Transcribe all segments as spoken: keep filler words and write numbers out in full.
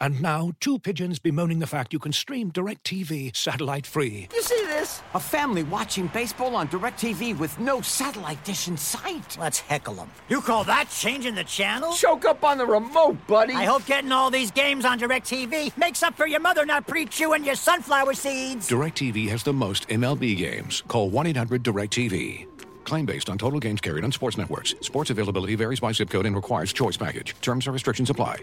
And now, two pigeons bemoaning the fact you can stream DirecTV satellite-free. You see this? A family watching baseball on DirecTV with no satellite dish in sight. Let's heckle them. You call that changing the channel? Choke up on the remote, buddy. I hope getting all these games on DirecTV makes up for your mother not pre-chewing your sunflower seeds. DirecTV has the most M L B games. Call one eight hundred direct T V. Claim based on total games carried on sports networks. Sports availability varies by zip code and requires choice package. Terms and restrictions apply.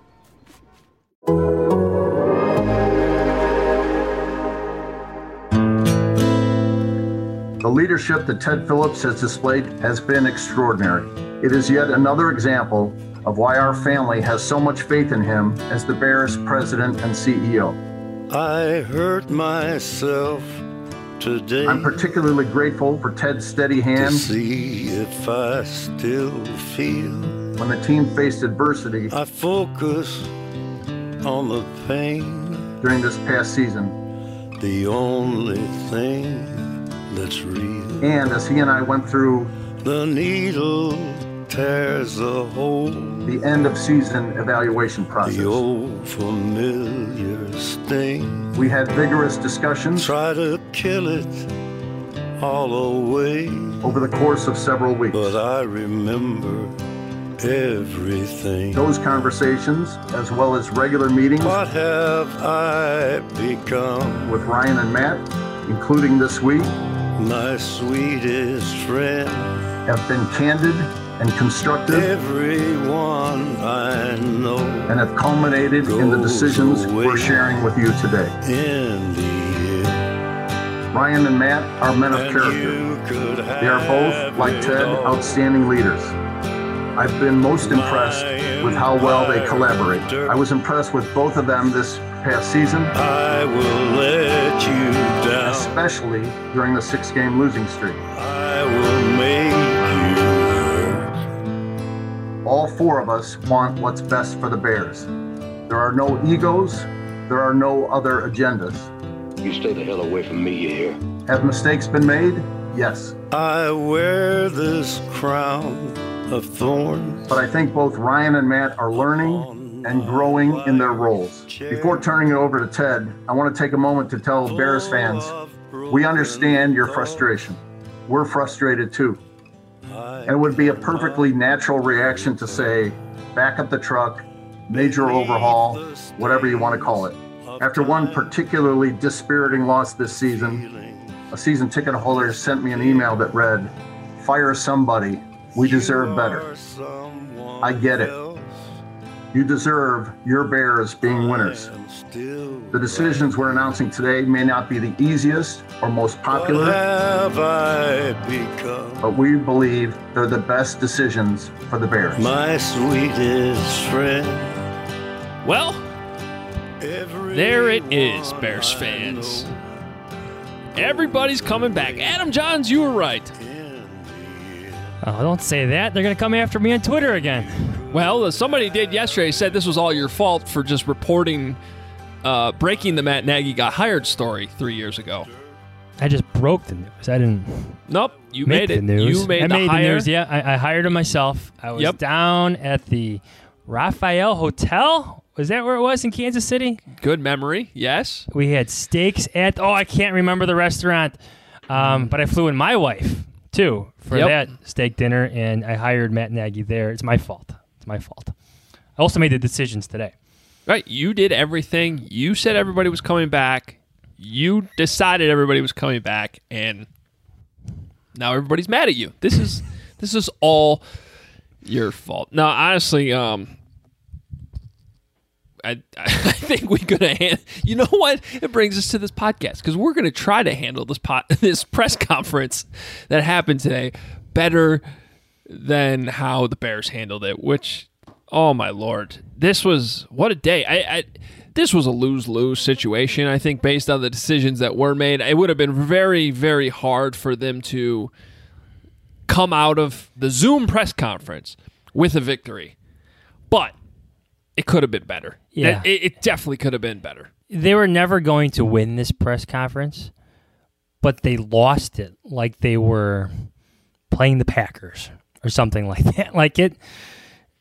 The leadership that Ted Phillips has displayed has been extraordinary. It is yet another example of why our family has so much faith in him as the Bears president and C E O. I hurt myself today. I'm particularly grateful for Ted's steady hand to see if I still feel. When the team faced adversity, I focus on the pain during this past season. The only thing that's real. And as he and I went through the needle tears a hole. The end of season evaluation process. The old familiar sting. We had vigorous discussions. Try to kill it all away. Over the course of several weeks. But I remember everything. Those conversations, as well as regular meetings. What have I become? With Ryan and Matt, including this week. My sweetest friend. Have been candid and constructive. Everyone I know. And have culminated in the decisions we're sharing with you today. In the end. Ryan and Matt are men of character. They are both, like Ted, outstanding leaders. I've been most impressed with how well they collaborate. I was impressed with both of them this past season. I will let you down. Especially during the six-game losing streak. I will make you hurt. All four of us want what's best for the Bears. There are no egos. There are no other agendas. You stay the hell away from me, you hear? Have mistakes been made? Yes. I wear this crown of thorns. But I think both Ryan and Matt are learning and growing in their roles. Before turning it over to Ted, I want to take a moment to tell Bears fans, we understand your frustration. We're frustrated too. And it would be a perfectly natural reaction to say, back up the truck, major overhaul, whatever you want to call it. After one particularly dispiriting loss this season, a season ticket holder sent me an email that read, fire somebody. We deserve better. I get it. You deserve your Bears being winners. The decisions we're announcing today may not be the easiest or most popular, but we believe they're the best decisions for the Bears. My sweetest friend. Well, there it is, Bears fans. Everybody's coming back. Adam Johns, you were right. Oh, don't say that. They're going to come after me on Twitter again. Well, somebody did yesterday, said this was all your fault for just reporting, uh, breaking the Matt Nagy got hired story three years ago. I just broke the news. I didn't. Nope, you make made it. The news. You made I the made hire. the news. Yeah, I, I hired him myself. I was yep. down at the Raphael Hotel. Was that where it was in Kansas City? Good memory. Yes. We had steaks at. Oh, I can't remember the restaurant. Um, but I flew in my wife too for yep. that steak dinner, and I hired Matt Nagy there. It's my fault. It's my fault. I also made the decisions today. Right. You did everything. You said everybody was coming back. You decided everybody was coming back, and now everybody's mad at you. This is this is all your fault. No, honestly, um, I I think we're gonna hand. You know what? It brings us to this podcast because we're gonna try to handle this pot this press conference that happened today better than how the Bears handled it. Which, oh my Lord, this was what a day. I. I This was a lose-lose situation, I think, based on the decisions that were made. It would have been very, very hard for them to come out of the Zoom press conference with a victory. But it could have been better. Yeah. It, it definitely could have been better. They were never going to win this press conference, but they lost it like they were playing the Packers or something like that. Like it...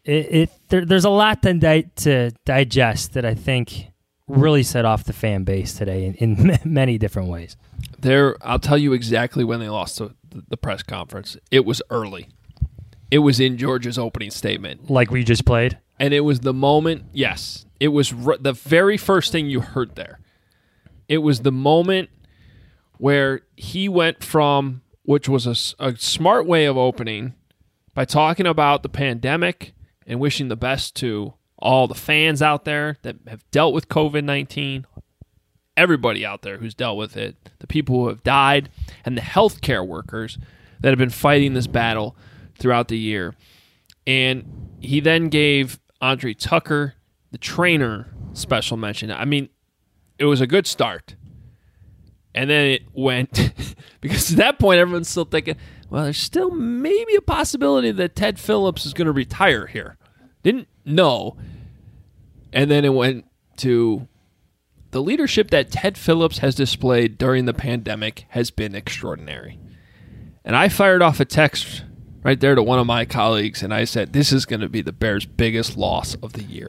it, it there, there's a lot to, di- to digest that I think really set off the fan base today in, in many different ways. There, I'll tell you exactly when they lost the, the press conference. It was early. It was in George's opening statement. Like we just played? And it was the moment, yes, it was r- the very first thing you heard there. It was the moment where he went from, which was a, a smart way of opening, by talking about the pandemic and wishing the best to all the fans out there that have dealt with covid nineteen, everybody out there who's dealt with it, the people who have died, and the healthcare workers that have been fighting this battle throughout the year. And he then gave Andre Tucker, the trainer, special mention. I mean, it was a good start. And then it went, because at that point, everyone's still thinking, well, there's still maybe a possibility that Ted Phillips is going to retire here. Didn't know. And then it went to the leadership that Ted Phillips has displayed during the pandemic has been extraordinary. And I fired off a text right there to one of my colleagues, and I said, this is going to be the Bears' biggest loss of the year.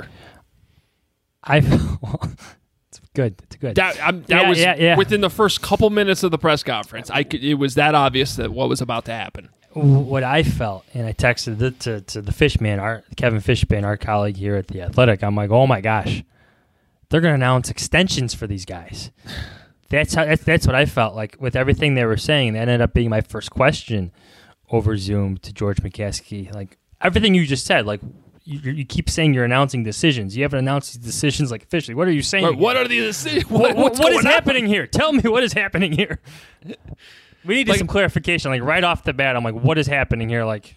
I It's good. It's good. That, um, that yeah, was yeah, yeah. within the first couple minutes of the press conference. I could, it was that obvious that what was about to happen. What I felt, and I texted it to, to the Fishman, our Kevin Fishman, our colleague here at The Athletic. I'm like, oh my gosh, they're going to announce extensions for these guys. That's how. That's, that's what I felt like with everything they were saying. That ended up being my first question over Zoom to George McCaskey. Like everything you just said, like you, you keep saying you're announcing decisions. You haven't announced these decisions like officially. What are you saying? What, what are these decisions? What, What's what is going on? happening here? Tell me what is happening here. We need Like- some clarification. Like right off the bat, I'm like, what is happening here? Like,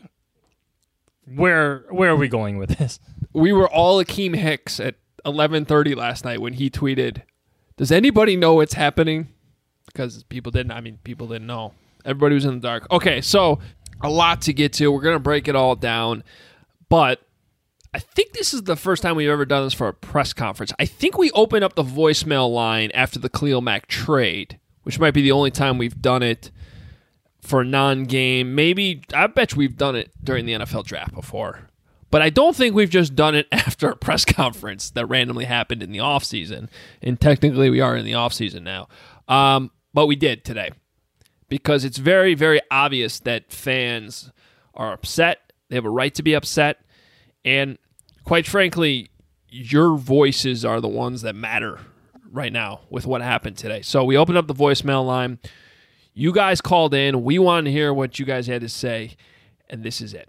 where where are we going with this? We were all Akeem Hicks at eleven thirty last night when he tweeted, does anybody know what's happening? Because people didn't. I mean, people didn't know. Everybody was in the dark. Okay, so a lot to get to. We're going to break it all down. But I think this is the first time we've ever done this for a press conference. I think we opened up the voicemail line after the Khalil Mack trade, which might be the only time we've done it for a non-game. Maybe, I bet you we've done it during the N F L draft before. But I don't think we've just done it after a press conference that randomly happened in the offseason. And technically we are in the offseason now. Um, but we did today. Because it's very, very obvious that fans are upset. They have a right to be upset. And quite frankly, your voices are the ones that matter right now with what happened today. So we opened up the voicemail line. You guys called in. We wanted to hear what you guys had to say. And this is it.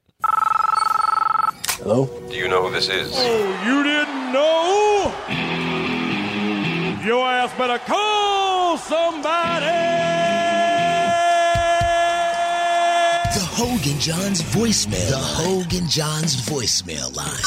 Hello? Do you know who this is? Oh, you didn't know? Your ass better call somebody! The Hogan Johns voicemail. The Hogan Johns voicemail line.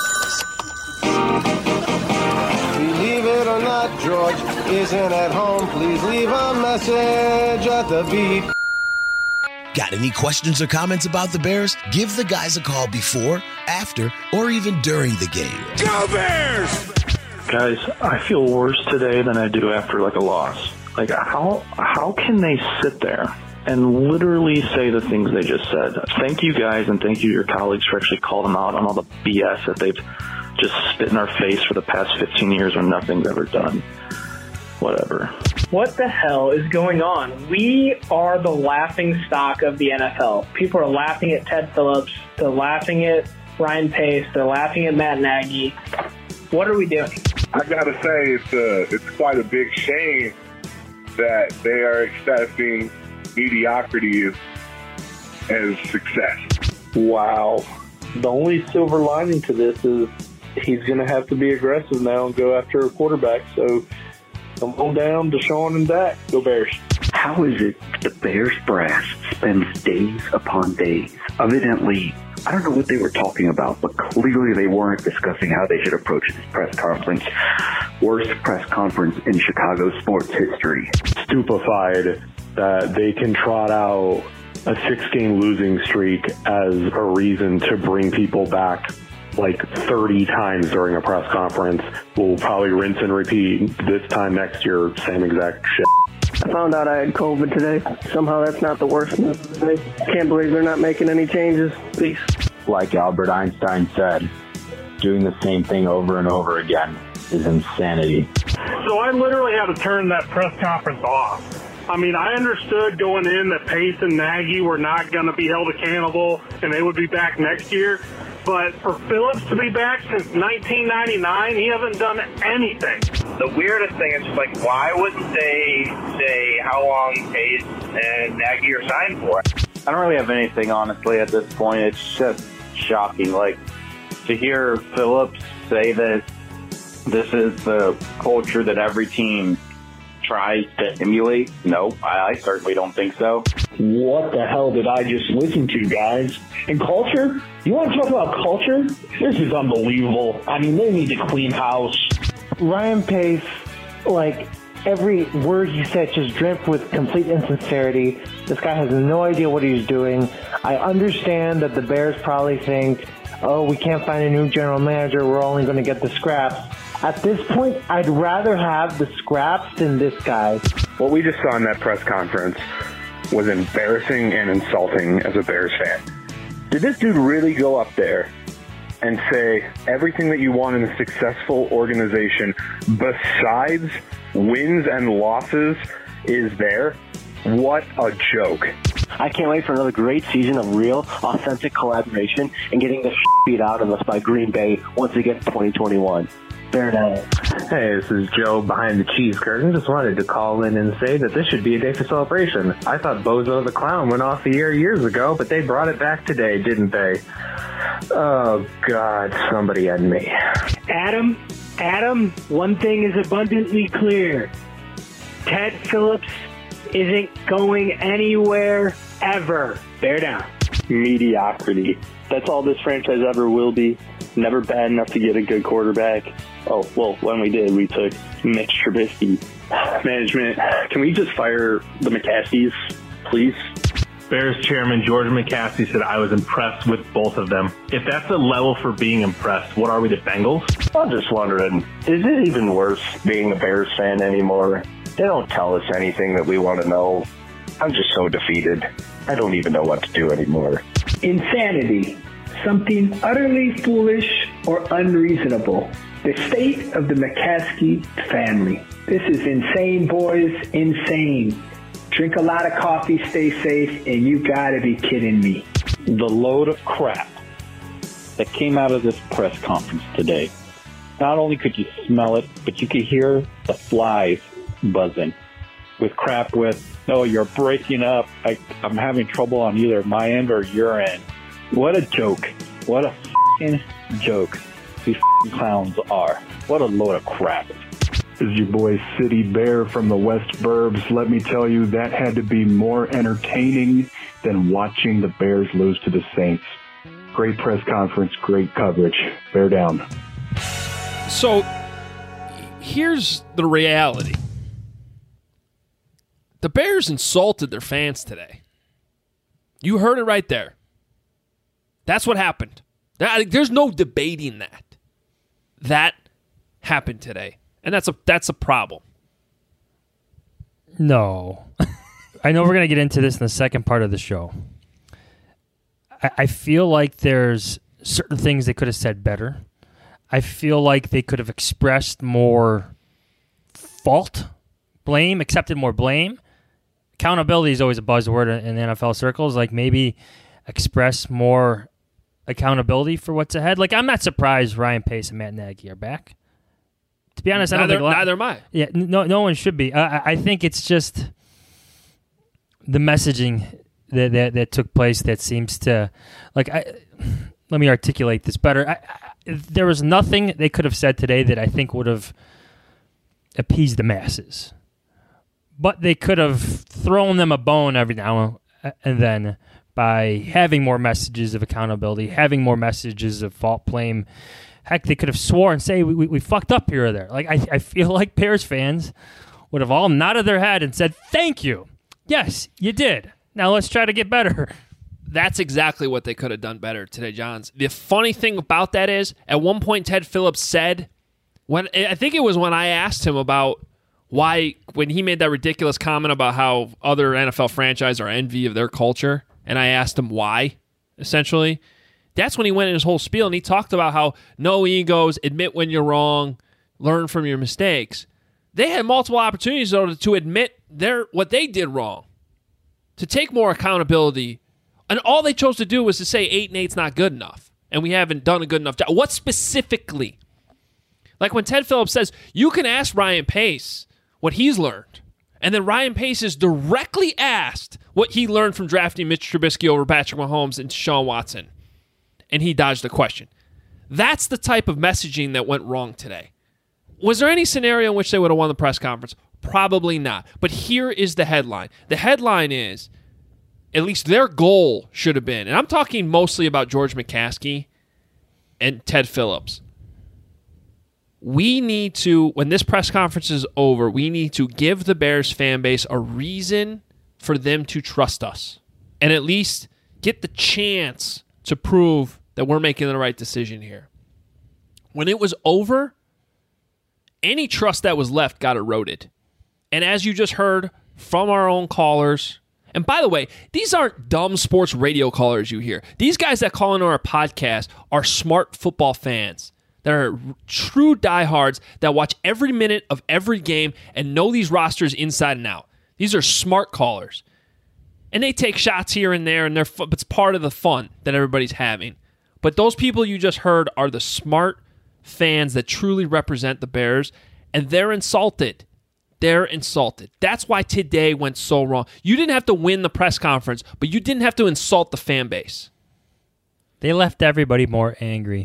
Believe it or not, George isn't at home. Please leave a message at the beep. Got any questions or comments about the Bears? Give the guys a call before, after, or even during the game. Go Bears! Guys, I feel worse today than I do after like a loss. Like how how can they sit there and literally say the things they just said? Thank you guys, and thank you your colleagues for actually calling them out on all the B S that they've just spit in our face for the past fifteen years when nothing's ever done. Whatever. What the hell is going on? We are the laughing stock of the N F L. People are laughing at Ted Phillips. They're laughing at Ryan Pace. They're laughing at Matt Nagy. What are we doing? I gotta say, it's a, it's quite a big shame that they are accepting mediocrity as, as success. Wow. The only silver lining to this is he's going to have to be aggressive now and go after a quarterback. So come on down, Deshaun and Dak. Go Bears. How is it the Bears brass spends days upon days? Evidently, I don't know what they were talking about, but clearly they weren't discussing how they should approach this press conference. Worst press conference in Chicago sports history. Stupefied that they can trot out a six-game losing streak as a reason to bring people back like thirty times during a press conference. We'll probably rinse and repeat this time next year, same exact shit. I found out I had COVID today. Somehow that's not the worst news today. Can't believe they're not making any changes. Peace. like Albert Einstein said, doing the same thing over and over again is insanity. So I literally had to turn that press conference off. I mean, I understood going in that Pace and Nagy were not going to be held accountable and they would be back next year. But for Phillips to be back since nineteen ninety-nine, he hasn't done anything. The weirdest thing is just like, why wouldn't they say how long Pace and Nagy are signed for? I don't really have anything, honestly, at this point. It's just shocking. Like, to hear Phillips say that this is the culture that every team tries to emulate, no, I, I certainly don't think so. What the hell did I just listen to, guys? And culture? You want to talk about culture? This is unbelievable. I mean, they need to clean house. Ryan Pace, like, every word he said just dripped with complete insincerity. This guy has no idea what he's doing. I understand that the Bears probably think, oh, we can't find a new general manager, we're only going to get the scraps. At this point, I'd rather have the scraps than this guy. What we just saw in that press conference was embarrassing and insulting as a Bears fan. Did this dude really go up there and say everything that you want in a successful organization besides wins and losses is there? What a joke. I can't wait for another great season of real, authentic collaboration and getting the shit beat out of us by Green Bay once again in twenty twenty-one. Bear down. Hey, this is Joe behind the cheese curtain. Just wanted to call in and say that this should be a day for celebration. I thought Bozo the Clown went off the air years ago, but they brought it back today, didn't they? Oh, God, somebody and me. Adam, Adam, one thing is abundantly clear. Ted Phillips isn't going anywhere ever. Bear down. Mediocrity. That's all this franchise ever will be. Never bad enough to get a good quarterback. Oh, well, when we did, we took Mitch Trubisky. Management, can we just fire the McCaskies, please? Bears chairman George McCaskey said I was impressed with both of them. If that's the level for being impressed, what are we, the Bengals? I'm just wondering, is it even worth being a Bears fan anymore? They don't tell us anything that we want to know. I'm just so defeated. I don't even know what to do anymore. Insanity. Something utterly foolish or unreasonable. The state of the McCaskey family. This is insane, boys. Insane. Drink a lot of coffee, stay safe, and you gotta be kidding me. The load of crap that came out of this press conference today. Not only could you smell it, but you could hear the flies buzzing. With crap with, no, you're breaking up. I, I'm having trouble on either my end or your end. What a joke. What a f***ing joke these f***ing clowns are. What a load of crap. This is your boy City Bear from the West Burbs. Let me tell you, that had to be more entertaining than watching the Bears lose to the Saints. Great press conference, great coverage. Bear down. So, here's the reality. The Bears insulted their fans today. You heard it right there. That's what happened. There's no debating that. That happened today. And that's a that's a problem. No. I know we're going to get into this in the second part of the show. I, I feel like there's certain things they could have said better. I feel like they could have expressed more fault, blame, accepted more blame. Accountability is always a buzzword in N F L circles. Like maybe express more accountability for what's ahead. Like I'm not surprised Ryan Pace and Matt Nagy are back. To be honest, I don't neither, think a lot, neither am I. Yeah, no, no one should be. I, I think it's just the messaging that, that that took place that seems to, like, I, let me articulate this better. I, I, there was nothing they could have said today that I think would have appeased the masses, but they could have thrown them a bone every now and then by having more messages of accountability, having more messages of fault blame. Heck, they could have swore and say, we, we, we fucked up here or there. Like, I, I feel like Bears fans would have all nodded their head and said, thank you. Yes, you did. Now let's try to get better. That's exactly what they could have done better today, Johns. The funny thing about that is, at one point, Ted Phillips said, when I think it was when I asked him about why, when he made that ridiculous comment about how other N F L franchises are envy of their culture, and I asked him why, essentially, That's when he went in his whole spiel, and he talked about how no egos, admit when you're wrong, learn from your mistakes. They had multiple opportunities, though, to admit their what they did wrong, to take more accountability. And all they chose to do was to say eight and eight's not good enough, and we haven't done a good enough job. What specifically? Like when Ted Phillips says, you can ask Ryan Pace what he's learned, and then Ryan Pace is directly asked what he learned from drafting Mitch Trubisky over Patrick Mahomes and Deshaun Watson, and he dodged the question. That's the type of messaging that went wrong today. Was there any scenario in which they would have won the press conference? Probably not. But here is the headline. The headline is, at least their goal should have been, and I'm talking mostly about George McCaskey and Ted Phillips. We need to, when this press conference is over, we need to give the Bears fan base a reason for them to trust us and at least get the chance to prove that we're making the right decision here. When it was over, any trust that was left got eroded. And as you just heard from our own callers, and by the way, these aren't dumb sports radio callers you hear. These guys that call into our podcast are smart football fans. They're true diehards that watch every minute of every game and know these rosters inside and out. These are smart callers. And they take shots here and there, and they're fu- it's part of the fun that everybody's having. But those people you just heard are the smart fans that truly represent the Bears, and they're insulted. They're insulted. That's why today went so wrong. You didn't have to win the press conference, but you didn't have to insult the fan base. They left everybody more angry.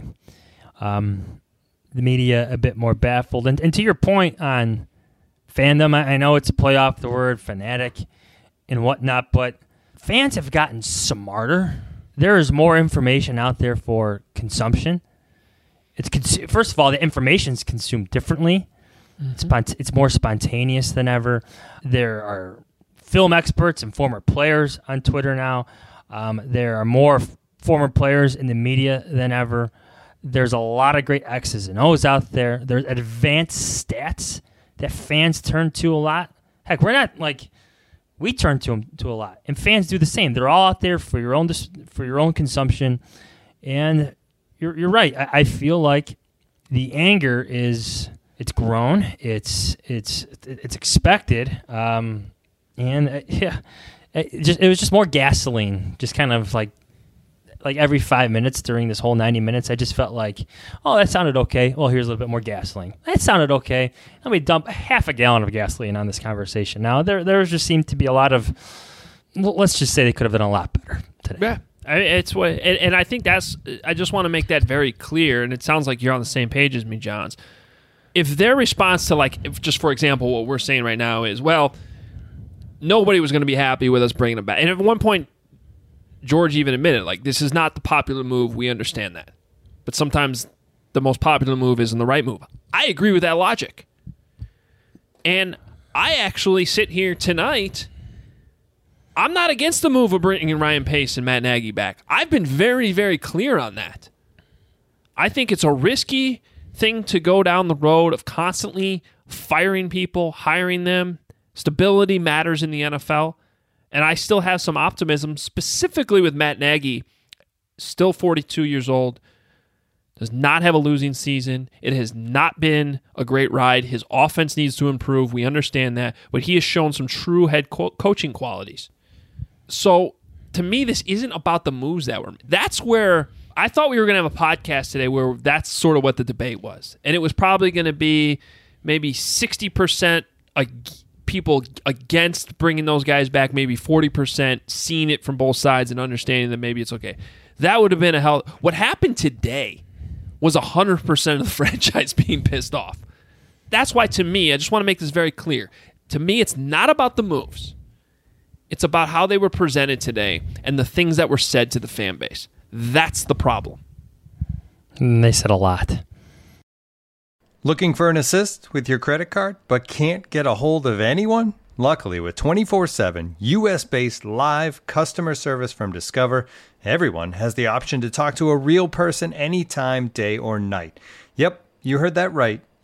Um, the media a bit more baffled. And, and to your point on fandom, I, I know it's a play off the word fanatic and whatnot, but fans have gotten smarter. There is more information out there for consumption. It's cons- First of all, the information is consumed differently. Mm-hmm. It's, spont- it's more spontaneous than ever. There are film experts and former players on Twitter now. Um, there are more f- former players in the media than ever. There's a lot of great X's and O's out there. There's advanced stats that fans turn to a lot. Heck, we're not like we turn to them to a lot, and fans do the same. They're all out there for your own for your own consumption, and you're you're right. I, I feel like the anger is it's grown. It's it's it's expected, um, and uh, yeah, it just it was just more gasoline, just kind of like. Like every five minutes during this whole ninety minutes, I just felt like, oh, that sounded okay. Well, here's a little bit more gasoline. That sounded okay. Let me dump half a gallon of gasoline on this conversation. Now, there there just seemed to be a lot of, let's just say they could have done a lot better today. Yeah, I mean, it's what, and, and I think that's, I just want to make that very clear, and it sounds like you're on the same page as me, Johns. If their response to, like, if just for example, what we're saying right now is, well, nobody was going to be happy with us bringing them back. And at one point, George even admitted, like, this is not the popular move. We understand that. But sometimes the most popular move isn't the right move. I agree with that logic. And I actually sit here tonight. I'm not against the move of bringing Ryan Pace and Matt Nagy back. I've been very, very clear on that. I think it's a risky thing to go down the road of constantly firing people, hiring them. Stability matters in the N F L. And I still have some optimism, specifically with Matt Nagy, still forty-two years old, does not have a losing season. It has not been a great ride. His offense needs to improve. We understand that. But he has shown some true head co- coaching qualities. So, to me, this isn't about the moves that were made. That's where I thought we were going to have a podcast today where that's sort of what the debate was. And it was probably going to be maybe sixty percent a people against bringing those guys back, maybe forty percent seeing it from both sides and understanding that maybe it's okay. That would have been a hell. What happened today was one hundred percent of the franchise being pissed off. That's why, to me, I just want to make this very clear. To me, it's not about the moves. It's about how they were presented today and the things that were said to the fan base. That's the problem. And they said a lot. Looking for an assist with your credit card, but can't get a hold of anyone? Luckily, with twenty-four seven U S-based live customer service from Discover, everyone has the option to talk to a real person anytime, day or night. Yep, you heard that right.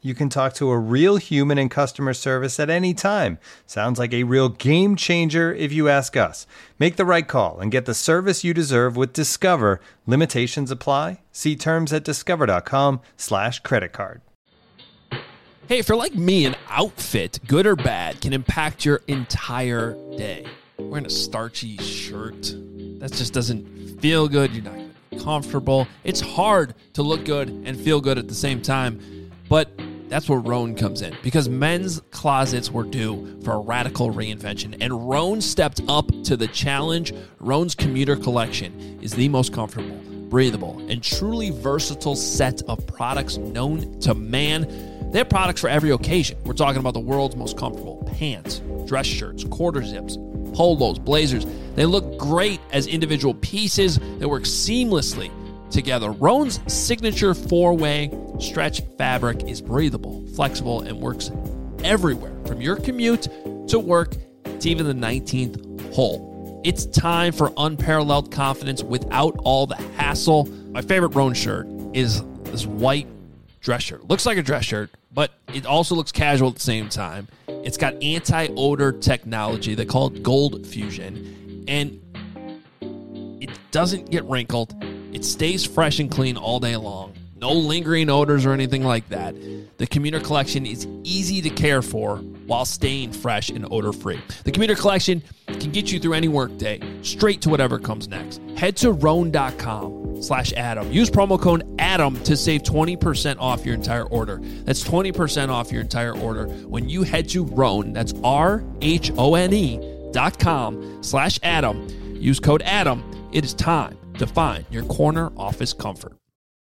You can talk to a real human in customer service at any time. Sounds like a real game changer if you ask us. Make the right call and get the service you deserve with Discover. Limitations apply. See terms at discover.com slash credit card. Hey, if you're like me, an outfit, good or bad, can impact your entire day. Wearing a starchy shirt, that just doesn't feel good. You're not going to be comfortable. It's hard to look good and feel good at the same time. But that's where Rhone comes in, because men's closets were due for a radical reinvention, and Rhone stepped up to the challenge. Rhone's commuter collection is the most comfortable, breathable, and truly versatile set of products known to man. They have products for every occasion. We're talking about the world's most comfortable pants, dress shirts, quarter zips, polos, blazers. They look great as individual pieces that work seamlessly together. Rhone's signature four-way stretch fabric is breathable, flexible, and works everywhere, from your commute to work to even the nineteenth hole. It's time for unparalleled confidence without all the hassle. My favorite Rhone shirt is this white dress shirt. Looks like a dress shirt, but it also looks casual at the same time. It's got anti-odor technology. They call it Gold Fusion, and it doesn't get wrinkled. It stays fresh and clean all day long. No lingering odors or anything like that. The Commuter Collection is easy to care for while staying fresh and odor-free. The Commuter Collection can get you through any workday, straight to whatever comes next. Head to Rhone.com slash Adam. Use promo code Adam to save twenty percent off your entire order. That's twenty percent off your entire order when you head to Rhone. That's R H O N E dot com slash Adam. Use code Adam. It is time to find your corner office comfort.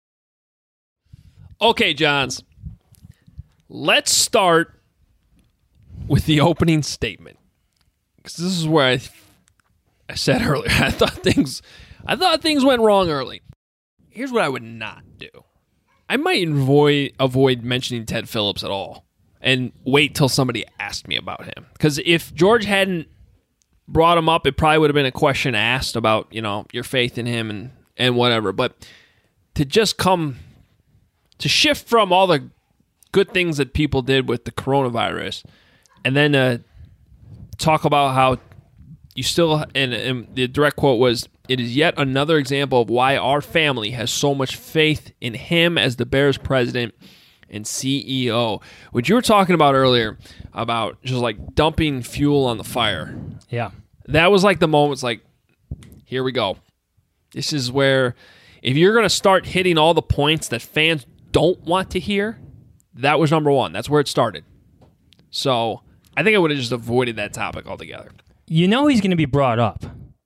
Okay, Johns. Let's start with the opening statement, because this is where I, I said earlier, I thought things, I thought things went wrong early. Here's what I would not do. I might avoid avoid mentioning Ted Phillips at all, and wait till somebody asked me about him. Because if George hadn't brought him up, it probably would have been a question asked about, you know, your faith in him and, and whatever. But to just come, to shift from all the good things that people did with the coronavirus, and then uh, talk about how you still, and, and the direct quote was, "It is yet another example of why our family has so much faith in him as the Bears president and C E O." What you were talking about earlier, about just like dumping fuel on the fire. Yeah. That was like the moment. It's like, here we go. This is where, if you're going to start hitting all the points that fans don't want to hear, that was number one. That's where it started. So I think I would have just avoided that topic altogether. You know he's going to be brought up.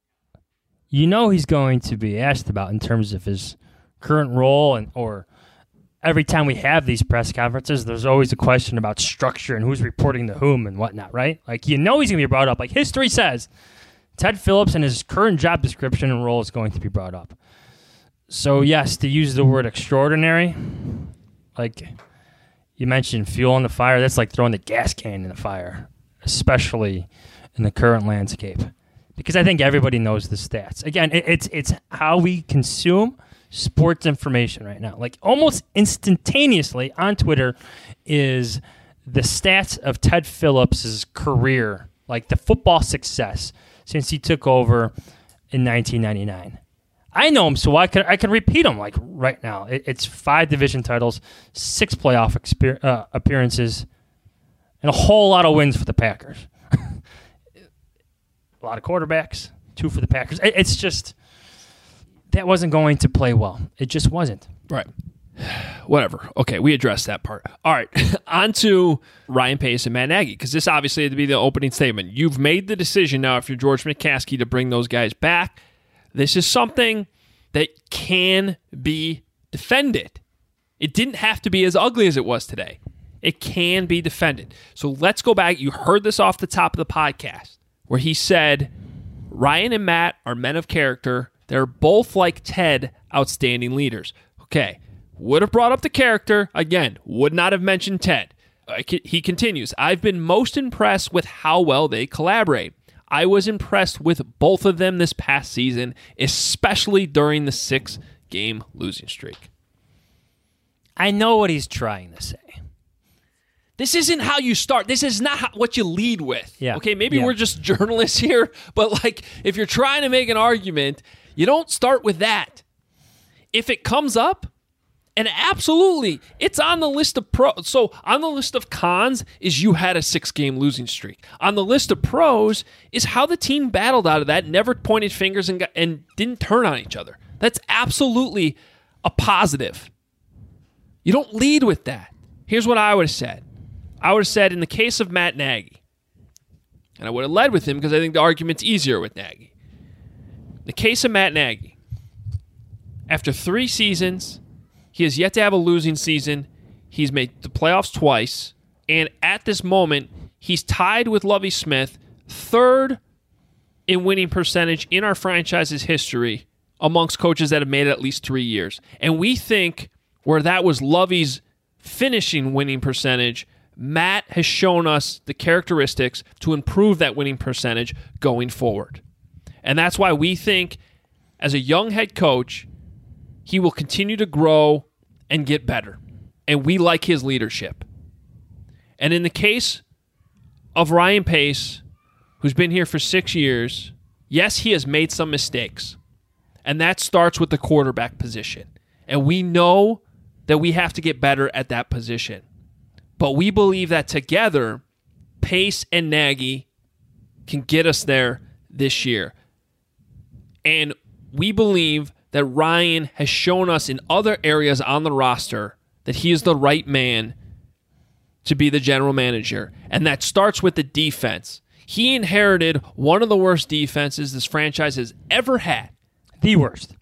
You know he's going to be asked about in terms of his current role, and or every time we have these press conferences, there's always a question about structure and who's reporting to whom and whatnot, right? Like, you know he's going to be brought up. Like, history says Ted Phillips and his current job description and role is going to be brought up. So, yes, to use the word extraordinary, like you mentioned, fuel in the fire, that's like throwing the gas can in the fire, especially in the current landscape. Because I think everybody knows the stats. Again, it, it's it's how we consume sports information right now. Like, almost instantaneously on Twitter is the stats of Ted Phillips' career, like the football success since he took over in nineteen ninety-nine. I know him, so I could I could repeat them like right now. It, it's five division titles, six playoff exper- uh, appearances, and a whole lot of wins for the Packers. A lot of quarterbacks, two for the Packers. It, it's just, that wasn't going to play well. It just wasn't. Right. Whatever. Okay, we addressed that part. All right, on to Ryan Pace and Matt Nagy, because this obviously had to be the opening statement. You've made the decision now, if you're George McCaskey, to bring those guys back. This is something that can be defended. It didn't have to be as ugly as it was today. It can be defended. So let's go back. You heard this off the top of the podcast, where he said, Ryan and Matt are men of character. They're both, like Ted, outstanding leaders. Okay, would have brought up the character. Again, would not have mentioned Ted. He continues, I've been most impressed with how well they collaborate. I was impressed with both of them this past season, especially during the six-game losing streak. I know what he's trying to say. This isn't how you start. This is not how, what you lead with. Yeah. Okay, maybe Yeah. we're just journalists here, but like if you're trying to make an argument, you don't start with that. If it comes up, and absolutely, it's on the list of pros. So on the list of cons is you had a six-game losing streak. On the list of pros is how the team battled out of that, never pointed fingers and got, and didn't turn on each other. That's absolutely a positive. You don't lead with that. Here's what I would have said. I would have said in the case of Matt Nagy, and I would have led with him because I think the argument's easier with Nagy. The case of Matt Nagy, after three seasons, he has yet to have a losing season. He's made the playoffs twice, and at this moment, he's tied with Lovie Smith, third in winning percentage in our franchise's history amongst coaches that have made it at least three years. And we think where that was Lovie's finishing winning percentage, Matt has shown us the characteristics to improve that winning percentage going forward. And that's why we think, as a young head coach, he will continue to grow and get better. And we like his leadership. And in the case of Ryan Pace, who's been here for six years, yes, he has made some mistakes. And that starts with the quarterback position. And we know that we have to get better at that position. But we believe that together, Pace and Nagy can get us there this year. And we believe that Ryan has shown us in other areas on the roster that he is the right man to be the general manager. And that starts with the defense. He inherited one of the worst defenses this franchise has ever had. The worst.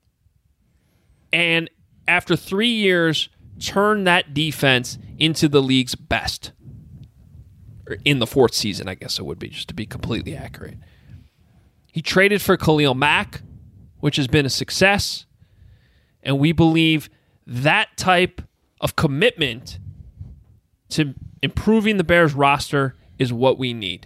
And after three years, turned that defense into the league's best. Or in the fourth season, I guess it would be, just to be completely accurate. He traded for Khalil Mack, which has been a success. And we believe that type of commitment to improving the Bears roster is what we need.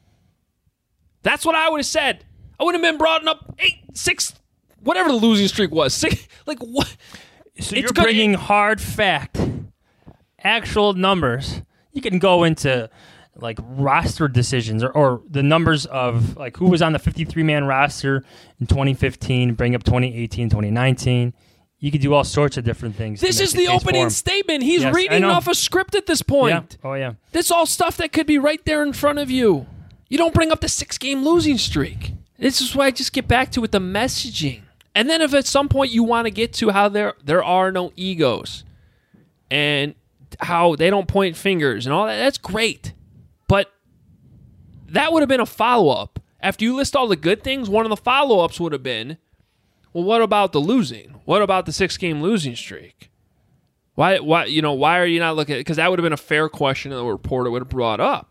That's what I would have said. I would have been brought up eight, six, whatever the losing streak was. Six, like what? So It's you're good- bringing hard fact, actual numbers. You can go into like roster decisions or, or the numbers of like who was on the fifty-three man roster in twenty fifteen, bring up twenty eighteen, twenty nineteen. You could do all sorts of different things. This to is make the case for opening him. statement. He's Yes, I reading know. off a script at this point. Yeah. Oh, yeah. This all stuff that could be right there in front of you. You don't bring up the six-game losing streak. This is why I just get back to with the messaging. And then if at some point you want to get to how there there are no egos and how they don't point fingers and all that, that's great. But that would have been a follow-up. After you list all the good things, one of the follow-ups would have been, well, what about the losing? What about the six-game losing streak? Why, why, you know, why are you not looking at it? Because that would have been a fair question that the reporter would have brought up.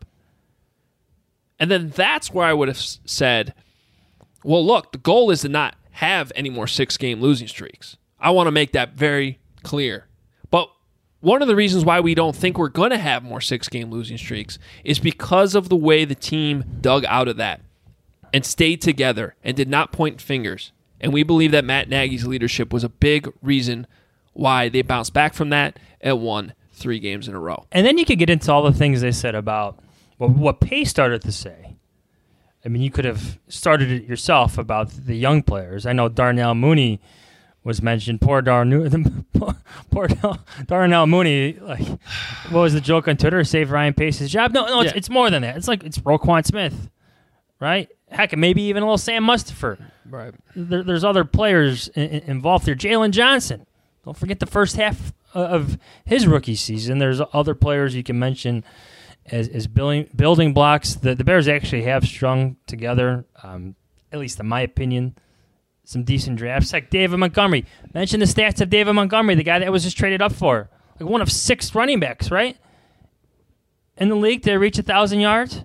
And then that's where I would have s- said, well, look, the goal is to not have any more six-game losing streaks. I want to make that very clear. But one of the reasons why we don't think we're going to have more six-game losing streaks is because of the way the team dug out of that and stayed together and did not point fingers. And we believe that Matt Nagy's leadership was a big reason why they bounced back from that and won three games in a row. And then you could get into all the things they said about well, what Pace started to say. I mean, you could have started it yourself about the young players. I know Darnell Mooney was mentioned. Poor Darnell, poor, poor Darnell Mooney. Like, what was the joke on Twitter? Save Ryan Pace's job? No, no, it's, Yeah. it's more than that. It's like it's Roquan Smith, right? Heck, maybe even a little Sam Mustipher. Right. There, there's other players in, in, involved there. Jalen Johnson. Don't forget the first half of his rookie season. There's other players you can mention as, as building building blocks. The, the Bears actually have strung together, um, at least in my opinion, some decent drafts. Like David Montgomery. Mention the stats of David Montgomery, the guy that was just traded up for. Like one of six running backs, right? In the league to reach one thousand yards.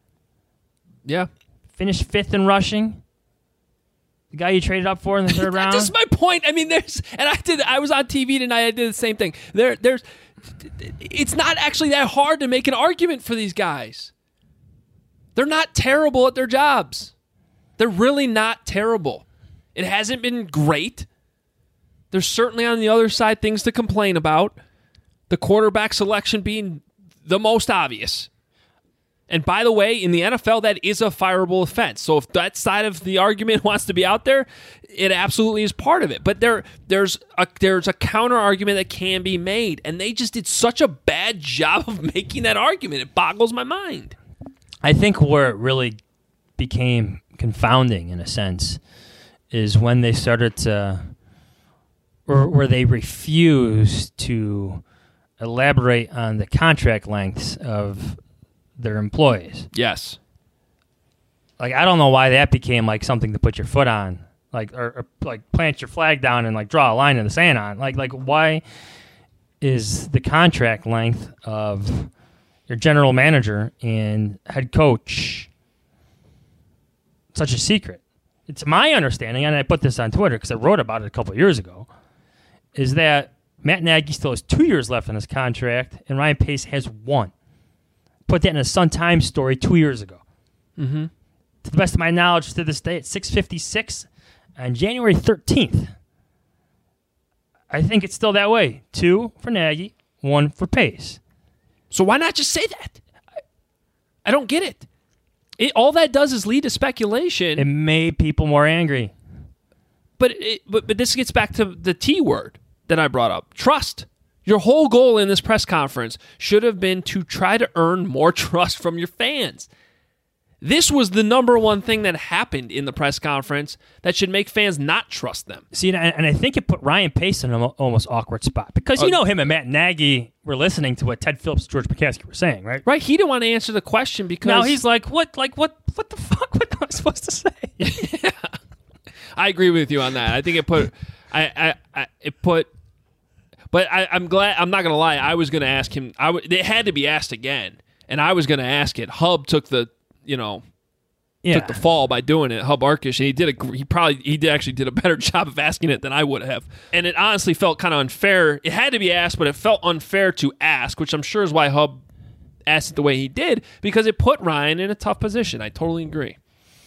Yeah. Finished fifth in rushing. The guy you traded up for in the third round. This is my point. I mean, there's, and I did. I was on T V tonight. I did the same thing. There, there's. It's not actually that hard to make an argument for these guys. They're not terrible at their jobs. They're really not terrible. It hasn't been great. There's certainly on the other side things to complain about. The quarterback selection being the most obvious. And by the way, in the N F L, that is a fireable offense. So if that side of the argument wants to be out there, it absolutely is part of it. But there, there's a there's a counter argument that can be made, and they just did such a bad job of making that argument. It boggles my mind. I think where it really became confounding, in a sense, is when they started to, or where they refused to elaborate on the contract lengths of their employees. Yes. Like, I don't know why that became like something to put your foot on, like, or, or like plant your flag down and like draw a line in the sand on. Like, like why is the contract length of your general manager and head coach such a secret? It's my understanding, and I put this on Twitter because I wrote about it a couple of years ago, is that Matt Nagy still has two years left on his contract, and Ryan Pace has one. Put that in a Sun Times story two years ago. Mm-hmm. To the best of my knowledge, to this day, at six fifty-six on January thirteenth. I think it's still that way. Two for Nagy, one for Pace. So why not just say that? I don't get it. It all that does is lead to speculation. It made people more angry. But it, but but this gets back to the T word that I brought up. Trust. Your whole goal in this press conference should have been to try to earn more trust from your fans. This was the number one thing that happened in the press conference that should make fans not trust them. See, and I, and I think it put Ryan Pace in an almost awkward spot. Because you Uh, know him and Matt Nagy were listening to what Ted Phillips and George McCaskey were saying, right? Right, he didn't want to answer the question because... Now he's like, what, like, what, what the fuck? What am I supposed to say? Yeah. I agree with you on that. I think it put... I, I, I it put... But I, I'm glad. I'm not gonna lie. I was gonna ask him. I w- it had to be asked again, and I was gonna ask it. Hub took the, you know, Yeah. took the fall by doing it. Hub Arkish, and he did a. gr- He probably he did actually did a better job of asking it than I would have. And it honestly felt kind of unfair. It had to be asked, but it felt unfair to ask, which I'm sure is why Hub asked it the way he did, because it put Ryan in a tough position. I totally agree.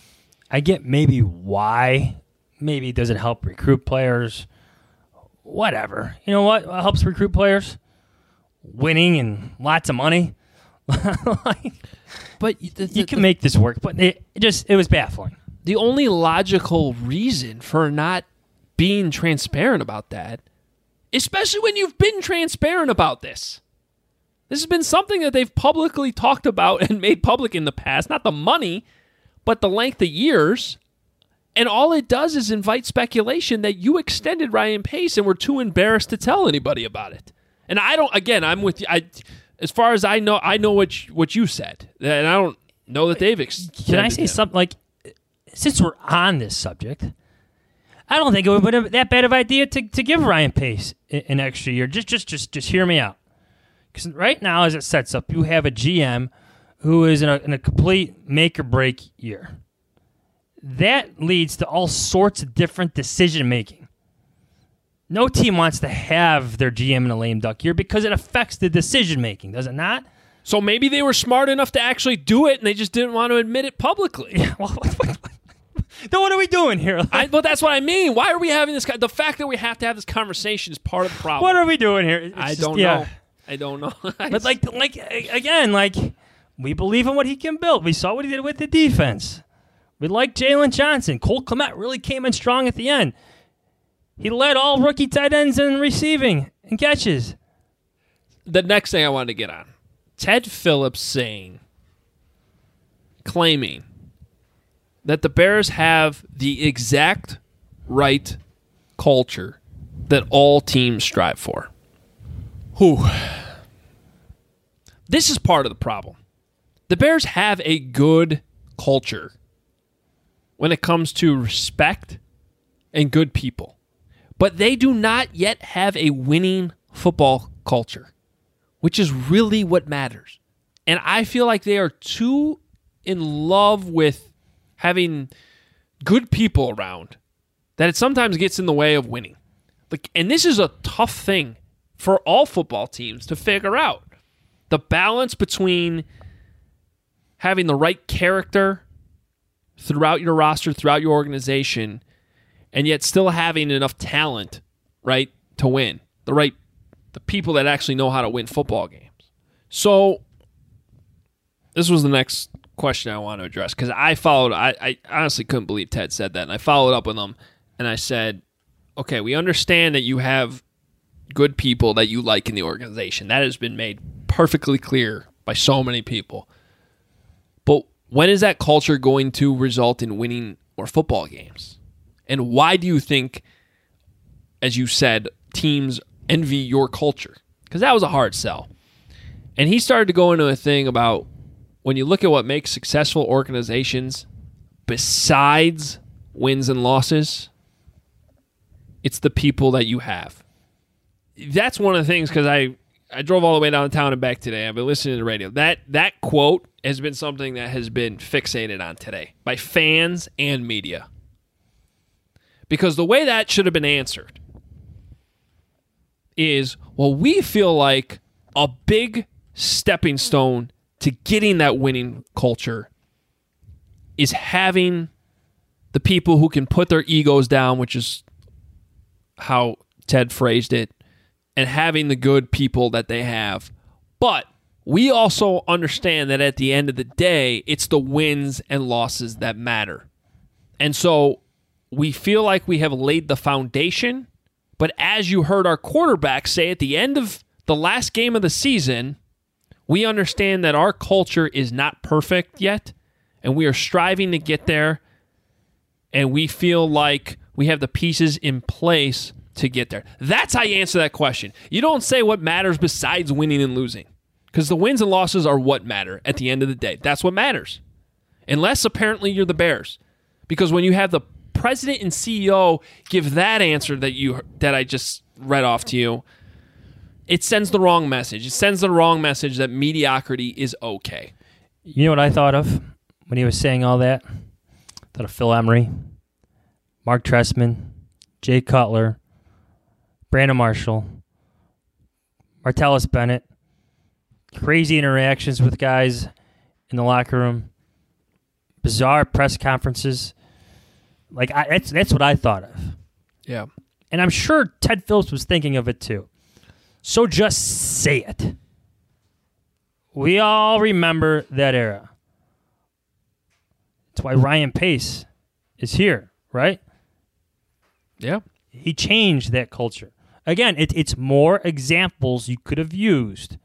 I get maybe why. Maybe does it help recruit players? Whatever. You know what? What helps recruit players? Winning and lots of money. Like, but the, the, you can make this work, but it, it just it was baffling. The only logical reason for not being transparent about that, especially when you've been transparent about this. This has been something that they've publicly talked about and made public in the past, not the money, but the length of years. And all it does is invite speculation that you extended Ryan Pace and were too embarrassed to tell anybody about it. And I don't, again, I'm with you. I, as far as I know, I know what you, what you said. And I don't know that they've extended Can I say him. something? Like, since we're on this subject, I don't think it would be that bad of an idea to, to give Ryan Pace an extra year. Just, just, just, just hear me out. Because right now, as it sets up, you have a G M who is in a, in a complete make or break year. That leads to all sorts of different decision making. No team wants to have their G M in a lame duck year because it affects the decision making, does it not? So maybe they were smart enough to actually do it and they just didn't want to admit it publicly. Yeah, well, then what are we doing here? I, well, that's what I mean. Why are we having this? The fact that we have to have this conversation is part of the problem. What are we doing here? It's I just- don't yeah. know. I don't know. But like, like again, like we believe in what he can build. We saw what he did with the defense. We like Jalen Johnson. Cole Kmet really came in strong at the end. He led all rookie tight ends in receiving and catches. The next thing I wanted to get on, Ted Phillips saying, claiming that the Bears have the exact right culture that all teams strive for. Whew. This is part of the problem. The Bears have a good culture when it comes to respect and good people. But they do not yet have a winning football culture, which is really what matters. And I feel like they are too in love with having good people around that it sometimes gets in the way of winning. Like, and this is a tough thing for all football teams to figure out. The balance between having the right character throughout your roster, throughout your organization, and yet still having enough talent, right, to win. The right, the people that actually know how to win football games. So this was the next question I want to address because I followed. I, I honestly couldn't believe Ted said that, and I followed up with him, and I said, "Okay, we understand that you have good people that you like in the organization. That has been made perfectly clear by so many people. But when is that culture going to result in winning more football games? And why do you think, as you said, teams envy your culture?" Because that was a hard sell. And he started to go into a thing about when you look at what makes successful organizations besides wins and losses, it's the people that you have. That's one of the things, because I, I drove all the way downtown and back today. I've been listening to the radio. That that quote has been something that has been fixated on today by fans and media. Because the way that should have been answered is, well, we feel like a big stepping stone to getting that winning culture is having the people who can put their egos down, which is how Ted phrased it, and having the good people that they have. But we also understand that at the end of the day, it's the wins and losses that matter. And so we feel like we have laid the foundation, but as you heard our quarterback say at the end of the last game of the season, we understand that our culture is not perfect yet, and we are striving to get there, and we feel like we have the pieces in place to get there. That's how you answer that question. You don't say what matters besides winning and losing, because the wins and losses are what matter at the end of the day. That's what matters. Unless apparently you're the Bears, because when you have the president and C E O give that answer that you that I just read off to you, it sends the wrong message. It sends the wrong message that mediocrity is okay. You know what I thought of when he was saying all that? I thought of Phil Emery, Mark Trestman, Jay Cutler, Brandon Marshall, Martellus Bennett, crazy interactions with guys in the locker room, bizarre press conferences. Like I, that's that's what I thought of. Yeah. And I'm sure Ted Phillips was thinking of it too. So just say it. We all remember that era. That's why Ryan Pace is here, right? Yeah. He changed that culture. Again, it, it's more examples you could have used.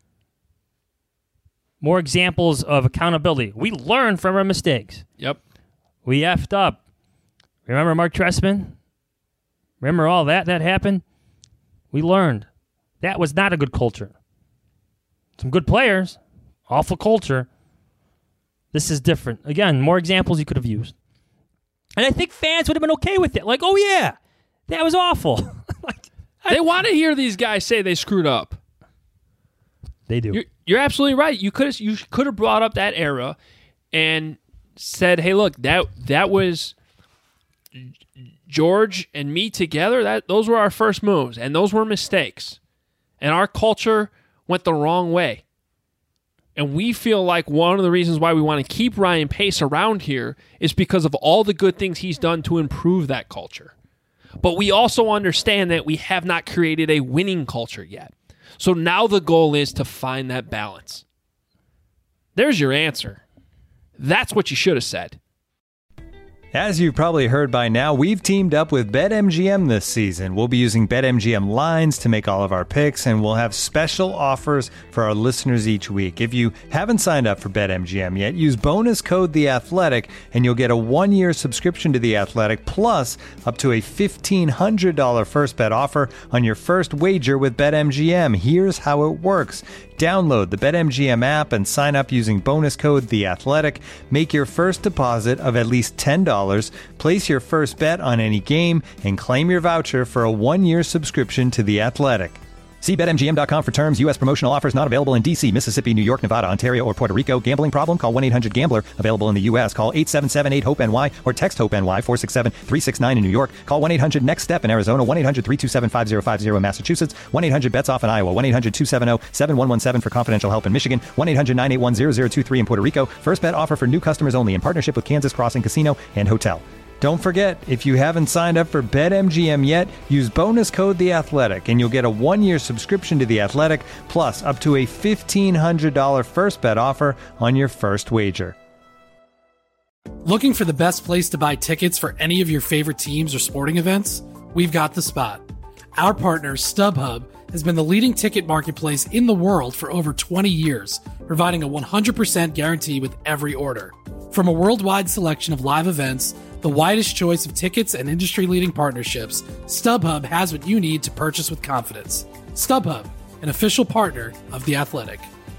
More examples of accountability. We learn from our mistakes. Yep. We effed up. Remember Mark Trestman? Remember all that that happened? We learned. That was not a good culture. Some good players. Awful culture. This is different. Again, more examples you could have used. And I think fans would have been okay with it. Like, oh yeah, that was awful. like, they I, want to hear these guys say they screwed up. They do. You're, you're absolutely right. You could have you could have brought up that era and said, "Hey, look, that that was George and me together. That those were our first moves, and those were mistakes, and our culture went the wrong way." And we feel like one of the reasons why we want to keep Ryan Pace around here is because of all the good things he's done to improve that culture. But we also understand that we have not created a winning culture yet. So now the goal is to find that balance. There's your answer. That's what you should have said. As you've probably heard by now, we've teamed up with BetMGM this season. We'll be using BetMGM lines to make all of our picks, and we'll have special offers for our listeners each week. If you haven't signed up for BetMGM yet, use bonus code The Athletic, and you'll get a one-year subscription to The Athletic, plus up to a fifteen hundred dollars first bet offer on your first wager with BetMGM. Here's how it works. Download the BetMGM app and sign up using bonus code The Athletic. Make your first deposit of at least ten dollars, place your first bet on any game, and claim your voucher for a one-year subscription to The Athletic. See Bet M G M dot com for terms. U S promotional offers not available in D C, Mississippi, New York, Nevada, Ontario, or Puerto Rico. Gambling problem? Call one eight hundred gambler. Available in the U S. Call eight seven seven eight hope N Y or text HOPE-NY four six seven three six nine in New York. Call one eight hundred next step in Arizona. one eight hundred three two seven five zero five zero in Massachusetts. one eight hundred bets off in Iowa. one eight hundred two seven zero seven one one seven for confidential help in Michigan. one eight hundred nine eight one zero zero two three in Puerto Rico. First bet offer for new customers only in partnership with Kansas Crossing Casino and Hotel. Don't forget, if you haven't signed up for BetMGM yet, use bonus code The Athletic, and you'll get a one-year subscription to The Athletic, plus up to a fifteen hundred dollars first bet offer on your first wager. Looking for the best place to buy tickets for any of your favorite teams or sporting events? We've got the spot. Our partner, StubHub, has been the leading ticket marketplace in the world for over twenty years, providing a one hundred percent guarantee with every order. From a worldwide selection of live events, the widest choice of tickets, and industry-leading partnerships, StubHub has what you need to purchase with confidence. StubHub, an official partner of The Athletic.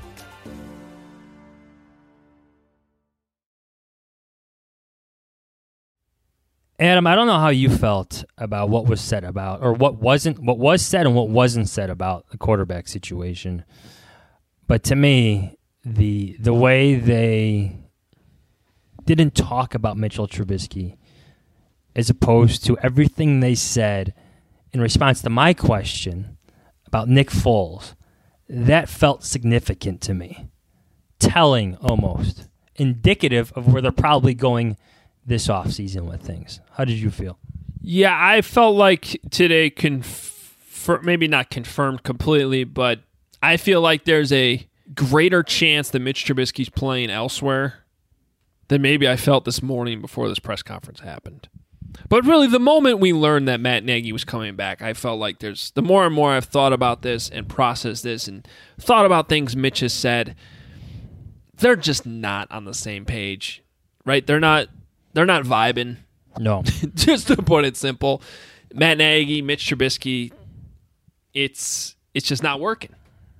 Adam, I don't know how you felt about what was said about, or what wasn't, what was said and what wasn't said about the quarterback situation. But to me, the the way they didn't talk about Mitchell Trubisky, as opposed to everything they said in response to my question about Nick Foles, that felt significant to me. Telling, almost. Indicative of where they're probably going this offseason with things. How did you feel? Yeah, I felt like today, conf- maybe not confirmed completely, but I feel like there's a greater chance that Mitch Trubisky's playing elsewhere than maybe I felt this morning before this press conference happened. But really, the moment we learned that Matt Nagy was coming back, I felt like there's, the more and more I've thought about this and processed this and thought about things Mitch has said, they're just not on the same page, right? They're not, they're not vibing. No. Just to put it simple, Matt Nagy, Mitch Trubisky, it's it's just not working.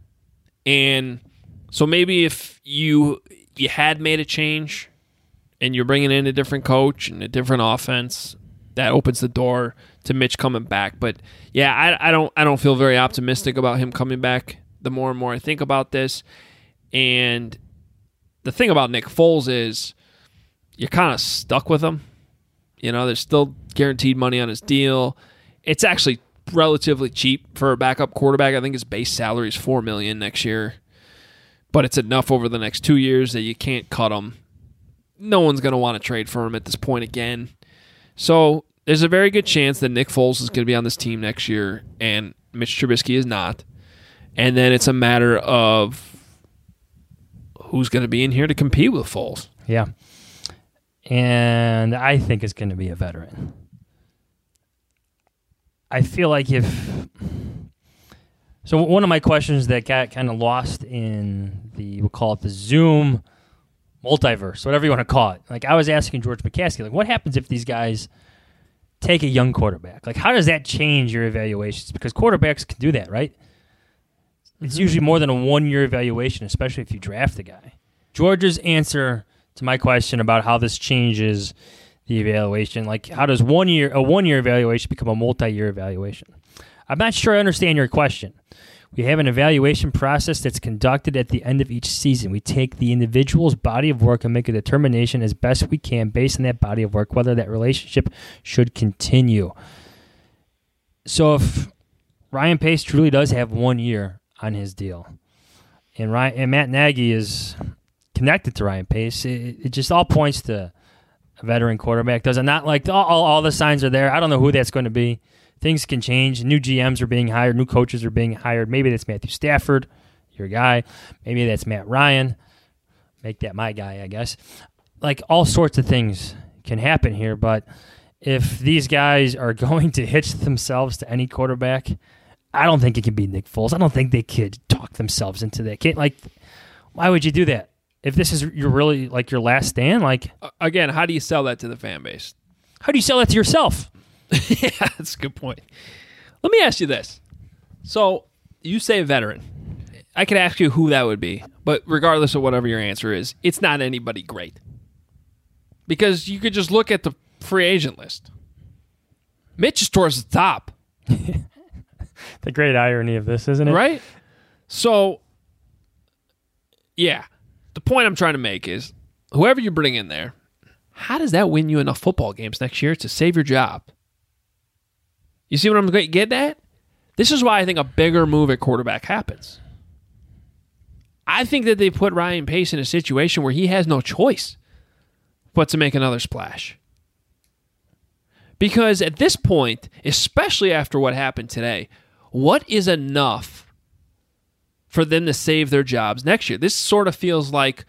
And so maybe if you you had made a change and you're bringing in a different coach and a different offense, that opens the door to Mitch coming back. But yeah, I, I don't I don't feel very optimistic about him coming back the more and more I think about this. And the thing about Nick Foles is you're kind of stuck with him. You know, there's still guaranteed money on his deal. It's actually relatively cheap for a backup quarterback. I think his base salary is four million dollars next year. But it's enough over the next two years that you can't cut him. No one's going to want to trade for him at this point again. So there's a very good chance that Nick Foles is going to be on this team next year and Mitch Trubisky is not. And then it's a matter of who's going to be in here to compete with Foles. Yeah. And I think it's going to be a veteran. I feel like if... So one of my questions that got kind of lost in the, we'll call it the Zoom multiverse, whatever you want to call it. Like I was asking George McCaskey, like what happens if these guys take a young quarterback? Like how does that change your evaluations? Because quarterbacks can do that, right? It's usually more than a one-year evaluation, especially if you draft a guy. George's answer to my question about how this changes the evaluation, like how does one year a one-year evaluation become a multi-year evaluation? I'm not sure I understand your question. We have an evaluation process that's conducted at the end of each season. We take the individual's body of work and make a determination as best we can based on that body of work whether that relationship should continue. So if Ryan Pace truly does have one year on his deal, and Ryan and Matt Nagy is connected to Ryan Pace, it, it just all points to a veteran quarterback. Does it not? Like all, all, all the signs are there. I don't know who that's going to be. Things can change. New G Ms are being hired. New coaches are being hired. Maybe that's Matthew Stafford, your guy. Maybe that's Matt Ryan. Make that my guy, I guess. Like all sorts of things can happen here. But if these guys are going to hitch themselves to any quarterback, I don't think it can be Nick Foles. I don't think they could talk themselves into that. Can't, like, why would you do that? If this is your really like your last stand, like again, how do you sell that to the fan base? How do you sell that to yourself? Yeah, that's a good point. Let me ask you this. So you say veteran. I could ask you who that would be, but regardless of whatever your answer is, it's not anybody great. Because you could just look at the free agent list. Mitch is towards the top. The great irony of this, isn't it? Right? So, yeah. The point I'm trying to make is, whoever you bring in there, how does that win you enough football games next year to save your job? You see what I'm getting at? This is why I think a bigger move at quarterback happens. I think that they put Ryan Pace in a situation where he has no choice but to make another splash. Because at this point, especially after what happened today, what is enough for them to save their jobs next year? This sort of feels like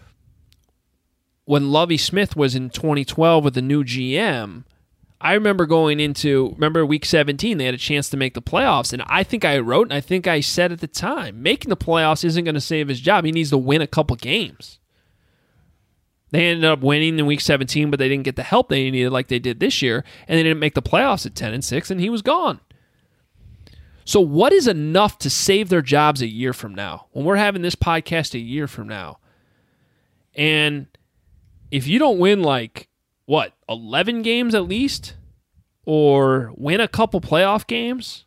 when Lovie Smith was in twenty twelve with the new G M. I remember going into, remember week seventeen, they had a chance to make the playoffs, and I think I wrote, and I think I said at the time, making the playoffs isn't going to save his job. He needs to win a couple games. They ended up winning in week seventeen, but they didn't get the help they needed like they did this year, and they didn't make the playoffs at ten and six, and he was gone. So what is enough to save their jobs a year from now? When we're having this podcast a year from now, and if you don't win like, what, eleven games at least? Or win a couple playoff games?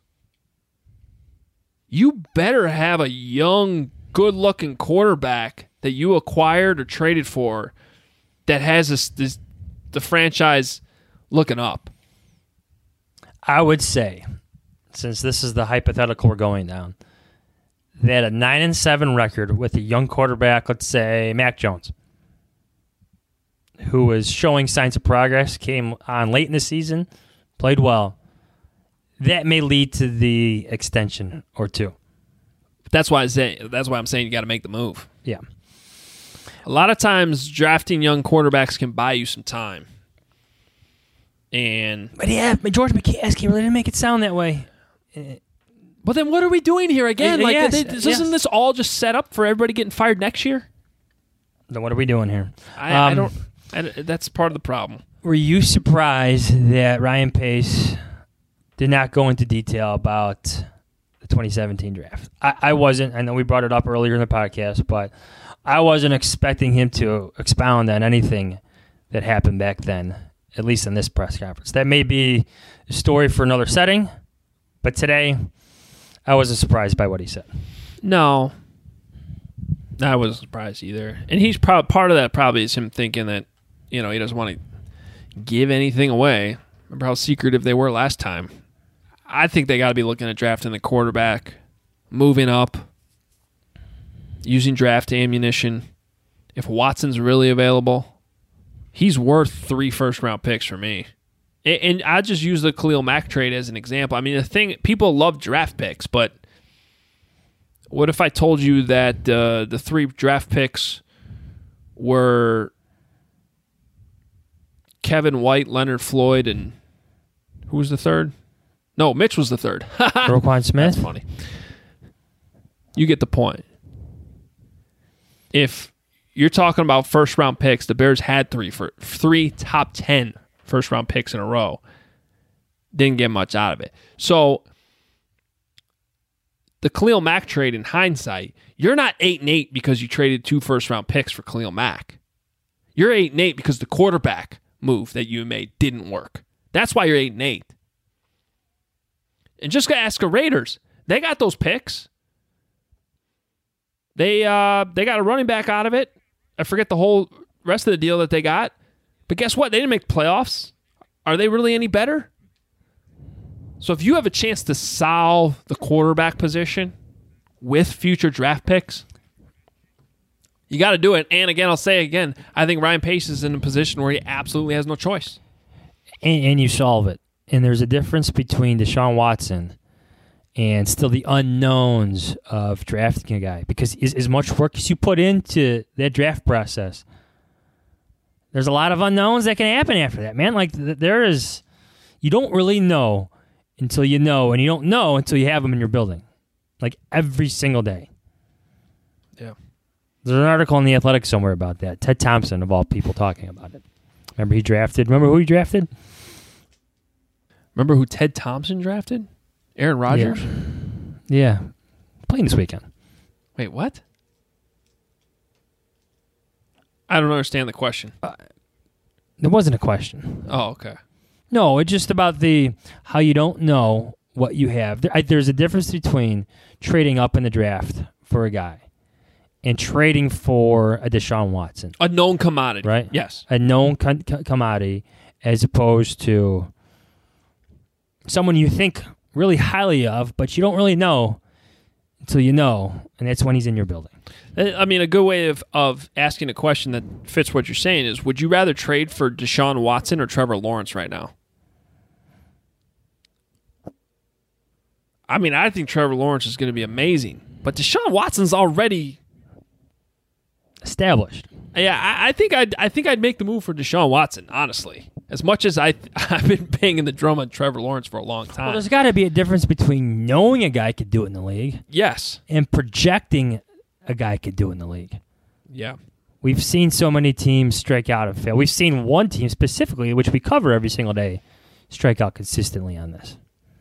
You better have a young, good-looking quarterback that you acquired or traded for that has this, this the franchise looking up. I would say, since this is the hypothetical we're going down, that a nine and seven record with a young quarterback, let's say Mac Jones, who was showing signs of progress, came on late in the season, played well, that may lead to the extension or two. That's why I say, that's why I'm saying you got to make the move. Yeah. A lot of times drafting young quarterbacks can buy you some time. And But yeah, George McCaskey really didn't make it sound that way. But then what are we doing here again? Uh, Like, yes, they, isn't yes. this all just set up for everybody getting fired next year? Then what are we doing here? I, I Um, don't. I, that's part of the problem. Were you surprised that Ryan Pace did not go into detail about the twenty seventeen draft? I, I wasn't. I know we brought it up earlier in the podcast, but I wasn't expecting him to expound on anything that happened back then, at least in this press conference. That may be a story for another setting, but today I wasn't surprised by what he said. No, I wasn't surprised either. And he's prob- part of that probably is him thinking that, you know, he doesn't want to give anything away. Remember how secretive they were last time? I think they got to be looking at drafting the quarterback, moving up, using draft ammunition. If Watson's really available, he's worth three first-round picks for me. And, and I just use the Khalil Mack trade as an example. I mean, the thing, people love draft picks, but what if I told you that uh, the three draft picks were Kevin White, Leonard Floyd, and who was the third? No, Mitch was the third. Roquan Smith? That's funny. You get the point. If you're talking about first-round picks, the Bears had three for three top ten first-round picks in a row. Didn't get much out of it. So the Khalil Mack trade, in hindsight, you're not eight and eight because you traded two first-round picks for Khalil Mack. You're eight and eight because the quarterback move that you made didn't work. That's why you're eight and eight. And just go ask the Raiders. They got those picks. They uh they got a running back out of it. I forget the whole rest of the deal that they got. But guess what? They didn't make playoffs. Are they really any better? So if you have a chance to solve the quarterback position with future draft picks, you got to do it. And again, I'll say again, I think Ryan Pace is in a position where he absolutely has no choice. And, and you solve it. And there's a difference between Deshaun Watson and still the unknowns of drafting a guy. Because as, as much work as you put into that draft process, there's a lot of unknowns that can happen after that, man. Like, th- there is, you don't really know until you know, and you don't know until you have them in your building. Like, every single day. Yeah. There's an article in The Athletic somewhere about that. Ted Thompson, of all people, talking about it. Remember he drafted, remember who he drafted? Remember who Ted Thompson drafted? Aaron Rodgers? Yeah. yeah. Playing this weekend. Wait, what? I don't understand the question. Uh, there wasn't a question. Oh, okay. No, it's just about the how you don't know what you have. There, I, there's a difference between trading up in the draft for a guy and trading for a Deshaun Watson. A known commodity. Right? Yes. A known con- con- commodity as opposed to someone you think really highly of, but you don't really know until you know, and that's when he's in your building. I mean, a good way of, of asking a question that fits what you're saying is, would you rather trade for Deshaun Watson or Trevor Lawrence right now? I mean, I think Trevor Lawrence is going to be amazing. But Deshaun Watson's already established. Yeah, I, I think I'd I think I'd make the move for Deshaun Watson, honestly. As much as I I've been banging the drum on Trevor Lawrence for a long time. Well, there's got to be a difference between knowing a guy could do it in the league, yes, and projecting a guy could do it in the league. Yeah. We've seen so many teams strike out and fail. We've seen one team specifically, which we cover every single day, strike out consistently on this.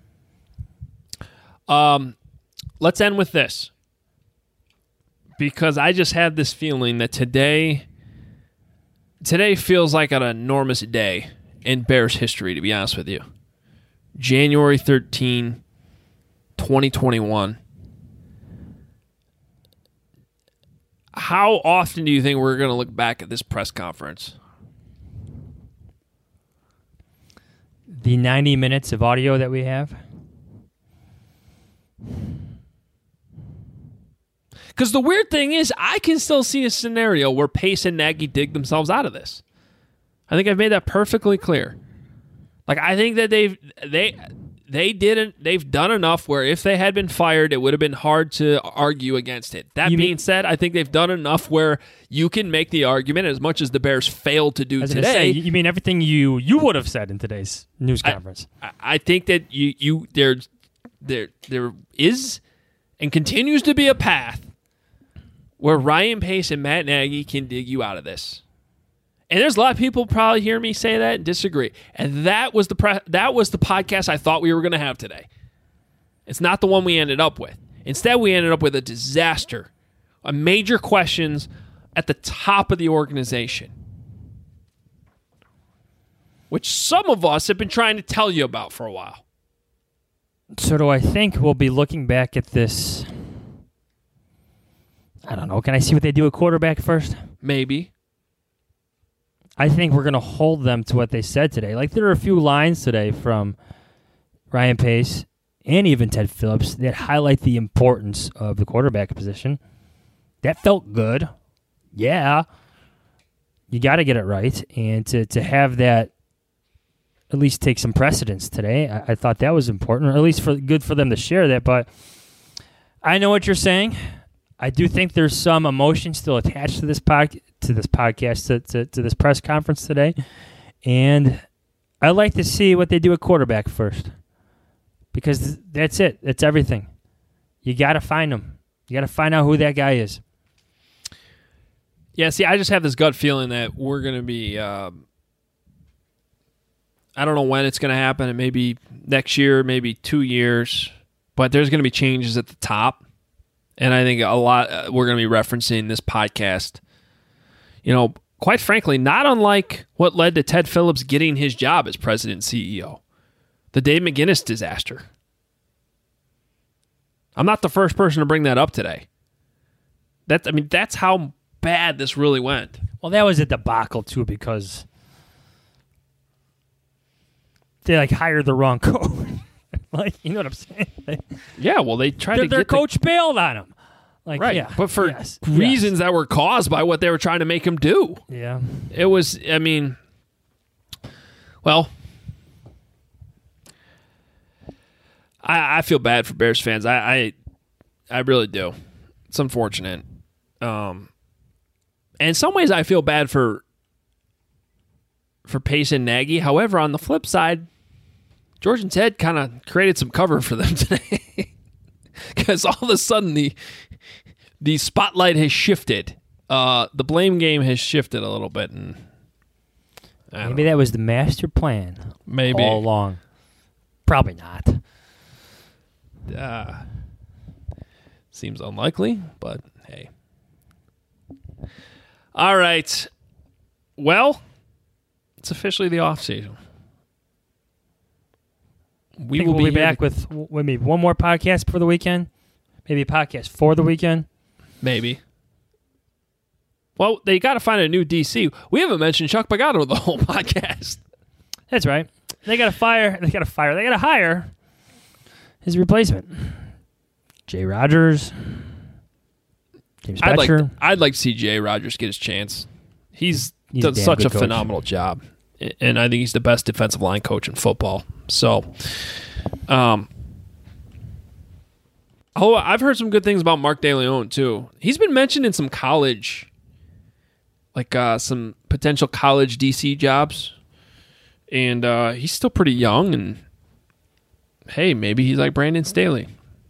Um, let's end with this. Because I just had this feeling that today today feels like an enormous day in Bears history, to be honest with you. January thirteenth, twenty twenty-one. How often do you think we're going to look back at this press conference? The ninety minutes of audio that we have? Because the weird thing is, I can still see a scenario where Pace and Nagy dig themselves out of this. I think I've made that perfectly clear. Like, I think that they've they they didn't they've done enough where if they had been fired, it would have been hard to argue against it. That You being mean- said, I think they've done enough where you can make the argument, as much as the Bears failed to do I was gonna today. say, you mean everything you you would have said in today's news conference? I, I think that you you there there there is and continues to be a path where Ryan Pace and Matt Nagy can dig you out of this. And there's a lot of people probably hear me say that and disagree. And that was the pre- that was the podcast I thought we were going to have today. It's not the one we ended up with. Instead, we ended up with a disaster, a major questions at the top of the organization, which some of us have been trying to tell you about for a while. So do I think we'll be looking back at this? I don't know. Can I see what they do at quarterback first? Maybe. I think we're going to hold them to what they said today. Like, there are a few lines today from Ryan Pace and even Ted Phillips that highlight the importance of the quarterback position. That felt good. Yeah. You got to get it right. And to, to have that at least take some precedence today, I, I thought that was important, or at least for good for them to share that. But I know what you're saying. I do think there's some emotion still attached to this pod, to this podcast, to, to, to this press conference today. And I like to see what they do at quarterback first. Because that's it. That's everything. You got to find them. You got to find out who that guy is. Yeah, see, I just have this gut feeling that we're going to be, uh, I don't know when it's going to happen. It may be next year, maybe two years. But there's going to be changes at the top. And I think a lot, uh, we're going to be referencing this podcast, you know, quite frankly, not unlike what led to Ted Phillips getting his job as president and C E O. The Dave McGinnis disaster. I'm not the first person to bring that up today. That I mean, that's how bad this really went. Well, that was a debacle, too, because they, like, hired the wrong coach. Like, you know what I'm saying? They, yeah, well, they tried their, to their get coach the, bailed on him. Like, right, yeah, but for yes, reasons yes. that were caused by what they were trying to make him do. Yeah. It was, I mean, well, I, I feel bad for Bears fans. I, I I really do. It's unfortunate. Um, and in some ways, I feel bad for for Pace and Nagy. However, on the flip side, George and Ted kind of created some cover for them today. Because all of a sudden, the the spotlight has shifted. Uh, the blame game has shifted a little bit. And Maybe that was the master plan. Maybe. All along. Probably not. Uh, seems unlikely, but hey. All right. Well, it's officially the off season. We will be, be back to... with maybe one more podcast for the weekend. Maybe a podcast for the weekend. Maybe. Well, they got to find a new D C. We haven't mentioned Chuck Pagano the whole podcast. That's right. They got to fire. They got to fire. They got to hire his replacement, Jay Rogers. James I'd like, Bettcher. I'd like to see Jay Rogers get his chance. He's, he's done a such a coach. phenomenal job, and I think he's the best defensive line coach in football. So, um, Oh, I've heard some good things about Mark DeLeon, too. He's been mentioned in some college, like uh, some potential college D C jobs. And uh, he's still pretty young, and hey, maybe he's like Brandon Staley.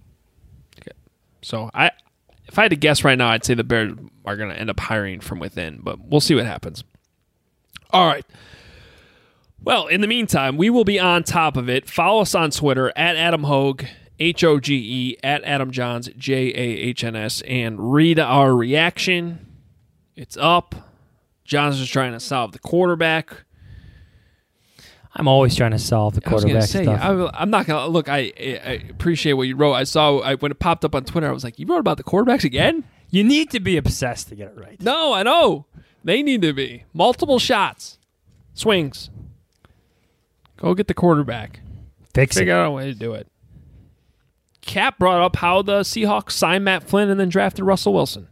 So I, if I had to guess right now, I'd say the Bears are going to end up hiring from within, but we'll see what happens. All right. Well, in the meantime, we will be on top of it. Follow us on Twitter at Adam Hogue, H O G E, at Adam Johns, J A H N S, and read our reaction. It's up. Johns is trying to solve the quarterback. I'm always trying to solve the quarterback I was gonna say, stuff. I, I'm not gonna look. I, I appreciate what you wrote. I saw I, when it popped up on Twitter. I was like, "You wrote about the quarterbacks again?" You need to be obsessed to get it right. No, I know they need to be multiple shots, swings. Go get the quarterback. Fix Figure it. out a way to do it. Cap brought up how the Seahawks signed Matt Flynn and then drafted Russell Wilson.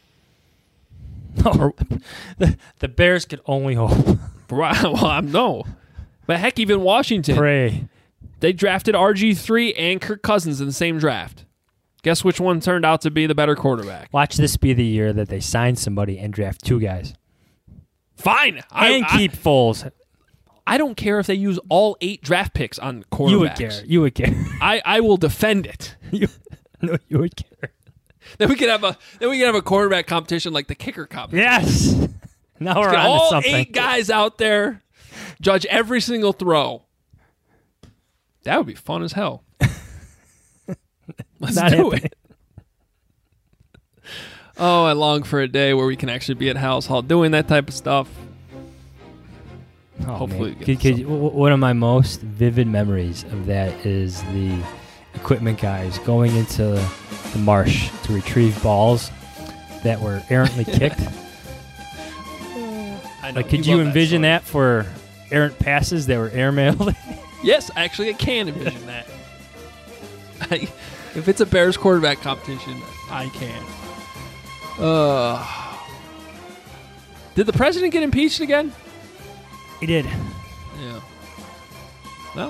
No, the, the Bears could only hope. Well, I'm no. But heck, even Washington. Pray. They drafted R G three and Kirk Cousins in the same draft. Guess which one turned out to be the better quarterback? Watch this be the year that they sign somebody and draft two guys. Fine. And I, keep Foles. I don't care if they use all eight draft picks on quarterbacks. You would care. You would care. I, I will defend it. you, no, you would care. Then we could have a then we could have a quarterback competition like the kicker competition. Yes. Now we're Get on to all something. eight guys out there, judge every single throw. That would be fun as hell. Let's Not do happening. it. Oh, I long for a day where we can actually be at House Hall doing that type of stuff. Oh, Hopefully, man. we Could- get could you- w- one of my most vivid memories of that is the equipment guys going into the marsh to retrieve balls that were errantly kicked. I know, Like, could you you love that envision story. that, for errant passes that were airmailed? Yes, actually, I can envision that. I, if it's a Bears quarterback competition, I can. Uh, did the president get impeached again? He did. Yeah. Well,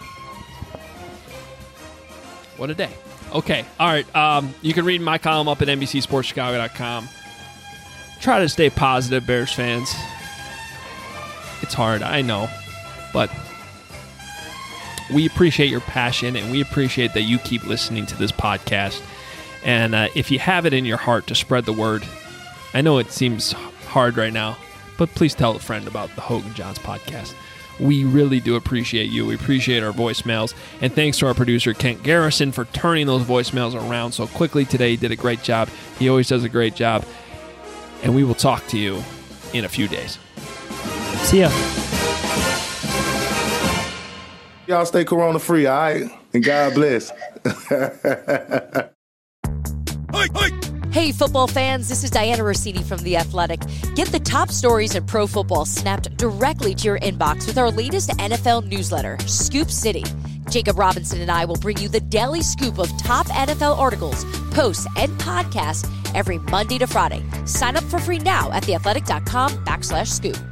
what a day. Okay. All right. Um, you can read my column up at N B C Sports Chicago dot com. Try to stay positive, Bears fans. It's hard, I know, but we appreciate your passion, and we appreciate that you keep listening to this podcast. And uh, if you have it in your heart to spread the word, I know it seems hard right now, but please tell a friend about the Hogue and Johns podcast. We really do appreciate you. We appreciate our voicemails. And thanks to our producer, Kent Garrison, for turning those voicemails around so quickly today. He did a great job. He always does a great job. And we will talk to you in a few days. See ya. Y'all stay corona free, all right? And God bless. Hey, football fans, this is Diana Rossini from The Athletic. Get the top stories in pro football snapped directly to your inbox with our latest N F L newsletter, Scoop City. Jacob Robinson and I will bring you the daily scoop of top N F L articles, posts, and podcasts every Monday to Friday. Sign up for free now at theathletic.com backslash scoop.